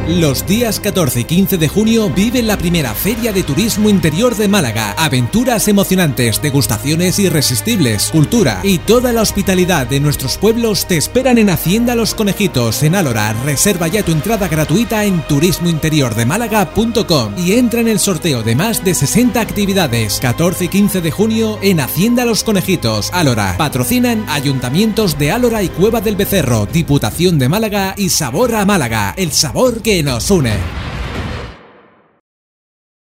Los días 14 y 15 de junio vive la primera Feria de Turismo Interior de Málaga. Aventuras emocionantes, degustaciones irresistibles, cultura y toda la hospitalidad de nuestros pueblos te esperan en Hacienda Los Conejitos, en Álora. Reserva ya tu entrada gratuita en turismointeriordemálaga.com y entra en el sorteo de más de 60 actividades. 14 y 15 de junio en Hacienda Los Conejitos, Álora. Patrocinan Ayuntamientos de Álora y Cueva del Becerro, Diputación de Málaga y Sabor a Málaga, el sabor que nos une.